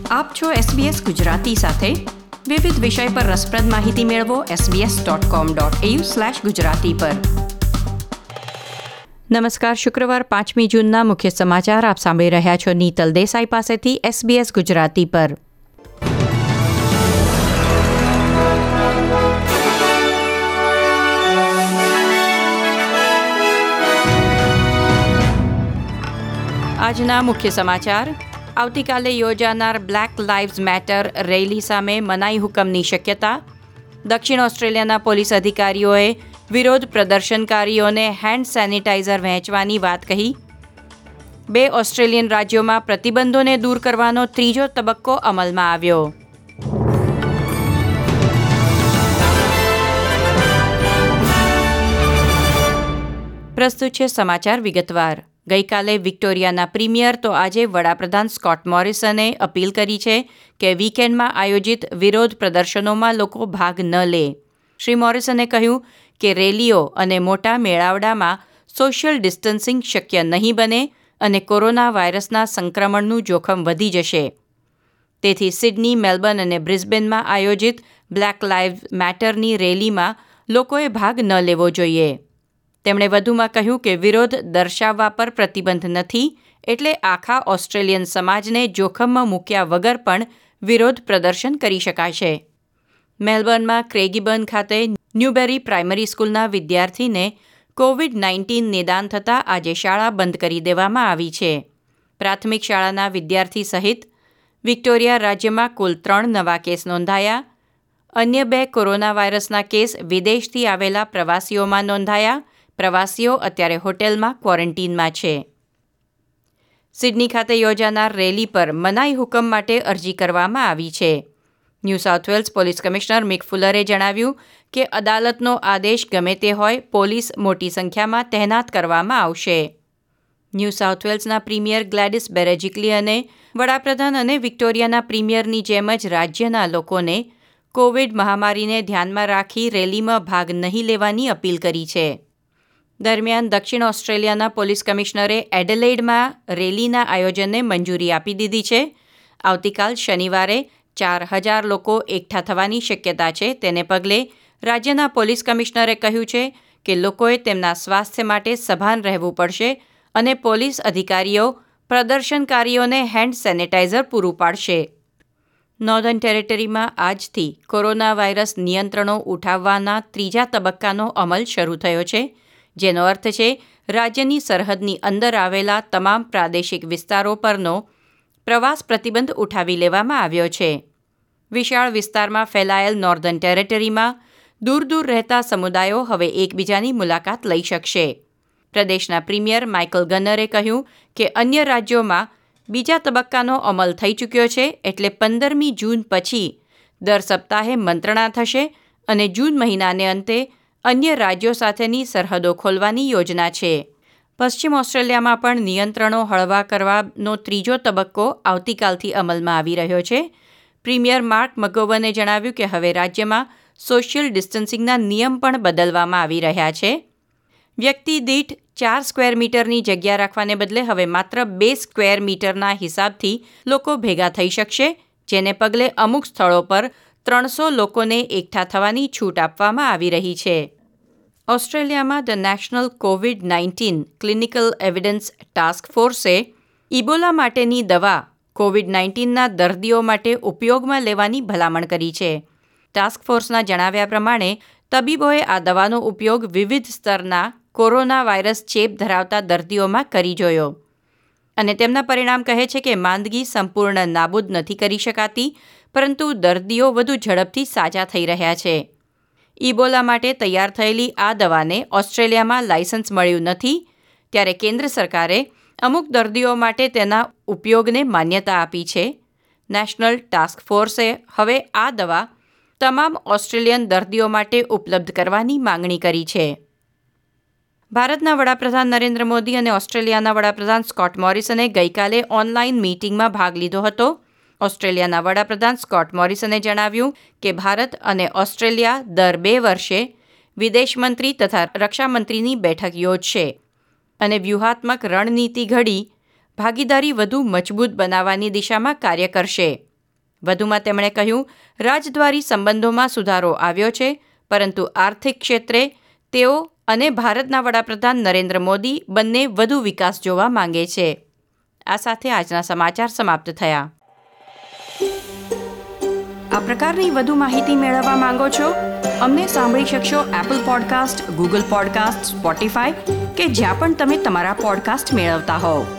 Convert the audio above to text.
આપ છો SBS ગુજરાતી સાથે. વિવિધ વિષય પર રસપ્રદ માહિતી મેળવો sbs.com.au/gujarati પર. નમસ્કાર. શુક્રવાર 5મી જૂનના મુખ્ય સમાચાર આપ સાંભળી રહ્યા છો નીતલ દેસાઈ પાસેથી SBS ગુજરાતી પર. આજના મુખ્ય સમાચાર. આવતીકાલે યોજાનાર બ્લેક લાઇવ્સ મેટર રેલી સામે મનાઈ હુકમની શક્યતા. દક્ષિણ ઓસ્ટ્રેલિયાના પોલીસ અધિકારીઓએ વિરોધ પ્રદર્શનકારીઓને હેન્ડ સેનિટાઇઝર વહેંચવાની વાત કહી. 2 ઓસ્ટ્રેલિયન રાજ્યોમાં પ્રતિબંધોને દૂર કરવાનો ત્રીજો તબક્કો અમલમાં આવ્યો. પ્રસ્તુત છે સમાચાર વિગતવાર. ગઈકાલે વિક્ટોરિયાના પ્રીમિયર તો આજે વડાપ્રધાન સ્કોટ મોરિસને અપીલ કરી છે કે વીકેન્ડમાં આયોજિત વિરોધ પ્રદર્શનોમાં લોકો ભાગ ન લે. શ્રી મોરિસને કહ્યું કે રેલીઓ અને મોટા મેળાવડામાં સોશિયલ ડિસ્ટન્સિંગ શક્ય નહીં બને અને કોરોના વાયરસના સંક્રમણનું જોખમ વધી જશે. તેથી સિડની, મેલબર્ન અને બ્રિસ્બેનમાં આયોજિત બ્લેક લાઇવ્સ મેટરની રેલીમાં લોકોએ ભાગ ન લેવો જોઈએ. તેમણે વધુમાં કહ્યું કે વિરોધ દર્શાવવા પર પ્રતિબંધ નથી, એટલે આખા ઓસ્ટ્રેલિયન સમાજને જોખમમાં મૂક્યા વગર પણ વિરોધ પ્રદર્શન કરી શકાશે. મેલબર્નમાં ક્રેગીબર્ન ખાતે ન્યૂબેરી પ્રાઇમરી સ્કૂલના વિદ્યાર્થીને COVID-19 નિદાન થતાં આજે શાળા બંધ કરી દેવામાં આવી છે. પ્રાથમિક શાળાના વિદ્યાર્થી સહિત વિક્ટોરિયા રાજ્યમાં કુલ 3 નવા કેસ નોંધાયા. અન્ય 2 કોરોના વાયરસના કેસ વિદેશથી આવેલા પ્રવાસીઓમાં નોંધાયા. પ્રવાસીઓ અત્યારે હોટેલમાં ક્વોરન્ટીનમાં છે. સિડની ખાતે યોજાનાર રેલી પર મનાઈ હુકમ માટે અરજી કરવામાં આવી છે. New South Wales police commissioner Mick ફુલરે જણાવ્યું કે અદાલતનો આદેશ ગમે તે હોય, પોલીસ મોટી સંખ્યામાં તહેનાત કરવામાં આવશે. ન્યૂ સાઉથ વેલ્સના પ્રીમિયર ગ્લેડિસ બેરેજિકલિયને વડાપ્રધાન અને વિક્ટોરિયાના પ્રીમિયરની જેમ જ રાજ્યના લોકોને કોવિડ મહામારીને ધ્યાનમાં રાખી રેલીમાં ભાગ નહીં લેવાની અપીલ કરી છે. દરમિયાન દક્ષિણ ઓસ્ટ્રેલિયાના પોલીસ કમિશનરે એડેલેઇડમાં રેલીના આયોજનને મંજૂરી આપી દીધી છે. આવતીકાલ શનિવારે 4,000 લોકો એકઠા થવાની શક્યતા છે. તેને પગલે રાજ્યના પોલીસ કમિશનરે કહ્યું છે કે લોકોએ તેમના સ્વાસ્થ્ય માટે સભાન રહેવું પડશે અને પોલીસ અધિકારીઓ પ્રદર્શનકારીઓને હેન્ડ સેનિટાઇઝર પૂરું પાડશે. નોર્ધન ટેરેટરીમાં આજથી કોરોના વાયરસ નિયંત્રણો ઉઠાવવાના ત્રીજા તબક્કાનો અમલ શરૂ થયો છે, જેનો અર્થ છે રાજ્યની સરહદની અંદર આવેલા તમામ પ્રાદેશિક વિસ્તારો પરનો પ્રવાસ પ્રતિબંધ ઉઠાવી લેવામાં આવ્યો છે. વિશાળ વિસ્તારમાં ફેલાયેલ નોર્ધન ટેરેટરીમાં દૂર દૂર રહેતા સમુદાયો હવે એકબીજાની મુલાકાત લઈ શકશે. પ્રદેશના પ્રીમિયર માઇકલ ગનરે કહ્યું કે અન્ય રાજ્યોમાં બીજા તબક્કાનો અમલ થઈ ચૂક્યો છે, એટલે 15મી જૂન પછી દર સપ્તાહે મંત્રણા થશે અને જૂન મહિનાને અંતે અન્ય રાજ્યો સાથેની સરહદો ખોલવાની યોજના છે. પશ્ચિમ ઓસ્ટ્રેલિયામાં પણ નિયંત્રણો હળવા કરવાનો ત્રીજો તબક્કો આવતીકાલથી અમલમાં આવી રહ્યો છે. પ્રીમિયર માર્ક મગોવને જણાવ્યું કે હવે રાજ્યમાં સોશિયલ ડિસ્ટન્સિંગના નિયમ પણ બદલવામાં આવી રહ્યા છે. વ્યક્તિ દીઠ 4 સ્ક્વેર મીટરની જગ્યા રાખવાને બદલે હવે માત્ર 2 સ્ક્વેર મીટરના હિસાબથી લોકો ભેગા થઈ શકશે, જેને પગલે અમુક સ્થળો પર 300 લોકોને એકઠા થવાની છૂટ આપવામાં આવી રહી છે. ઓસ્ટ્રેલિયામાં the national COVID-19 clinical evidence task ફોર્સે ઇબોલા માટેની દવા COVID-19ના દર્દીઓ માટે ઉપયોગમાં લેવાની ભલામણ કરી છે. ટાસ્ક ફોર્સના જણાવ્યા પ્રમાણે તબીબોએ આ દવાનો ઉપયોગ વિવિધ સ્તરના કોરોના વાયરસ ચેપ ધરાવતા દર્દીઓમાં કરી જોયો અને તેમના પરિણામ કહે છે કે માંદગી સંપૂર્ણ નાબૂદ નથી કરી શકાતી, પરંતુ દર્દીઓ વધુ ઝડપથી સાજા થઈ રહ્યા છે. ઇબોલા માટે તૈયાર થયેલી આ દવાને ઓસ્ટ્રેલિયામાં લાયસન્સ મળ્યું નથી, ત્યારે કેન્દ્ર સરકારે અમુક દર્દીઓ માટે તેના ઉપયોગને માન્યતા આપી છે. નેશનલ ટાસ્ક ફોર્સે હવે આ દવા તમામ ઓસ્ટ્રેલિયન દર્દીઓ માટે ઉપલબ્ધ કરવાની માંગણી કરી છે. ભારતના વડાપ્રધાન નરેન્દ્ર મોદી અને ઓસ્ટ્રેલિયાના વડાપ્રધાન સ્કોટ મોરિસને ગઈકાલે ઓનલાઈન મીટિંગમાં ભાગ લીધો હતો. ઓસ્ટ્રેલિયાના વડાપ્રધાન સ્કોટ મોરિસને જણાવ્યું કે ભારત અને ઓસ્ટ્રેલિયા દર 2 વર્ષે વિદેશમંત્રી તથા રક્ષામંત્રીની બેઠક યોજશે અને વ્યૂહાત્મક રણનીતિ ઘડી ભાગીદારી વધુ મજબૂત બનાવવાની દિશામાં કાર્ય કરશે. વધુમાં તેમણે કહ્યું, રાજદ્વારી સંબંધોમાં સુધારો આવ્યો છે, પરંતુ આર્થિક ક્ષેત્રે તેઓ અને ભારતના વડાપ્રધાન નરેન્દ્ર મોદી બંને વધુ વિકાસ જોવા માંગે છે. આ સાથે આજના સમાચાર સમાપ્ત થયા. આ પ્રકારની વધુ માહિતી મેળવવા માંગો છો? અમને સાંભળી શકશો Apple podcast, Google podcast, Spotify કે જ્યાં પણ તમે તમારા પોડકાસ્ટ મેળવતા હોવ.